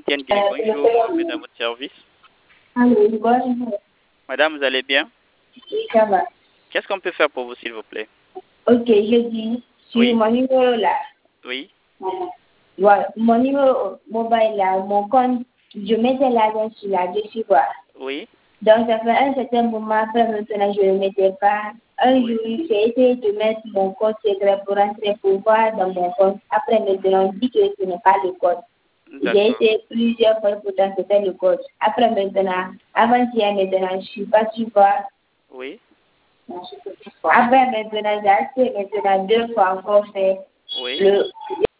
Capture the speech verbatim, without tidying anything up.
Cynthia Nguyen, bonjour, je me mets dans votre service. Allô, bonjour. Madame, vous allez bien? Oui, ça va. Qu'est-ce qu'on peut faire pour vous, s'il vous plaît? Ok, je dis sur Oui. mon numéro là. Oui. Voilà, mon numéro mobile là, mon compte, je mettais l'argent sur là-dessus quoi. Oui. Donc ça fait un certain moment, après maintenant je ne le mettais pas. Un Oui. jour, j'ai essayé de mettre mon code secret pour rentrer pour voir dans mon compte. Après maintenant, on dit que ce n'est pas le code. J'ai D'accord. essayé plusieurs fois, pourtant c'était le code. Après maintenant, avant-hier maintenant, je ne suis pas sûre quoi. Oui. Après maintenant, j'ai acheté maintenant deux fois encore fait Oui. le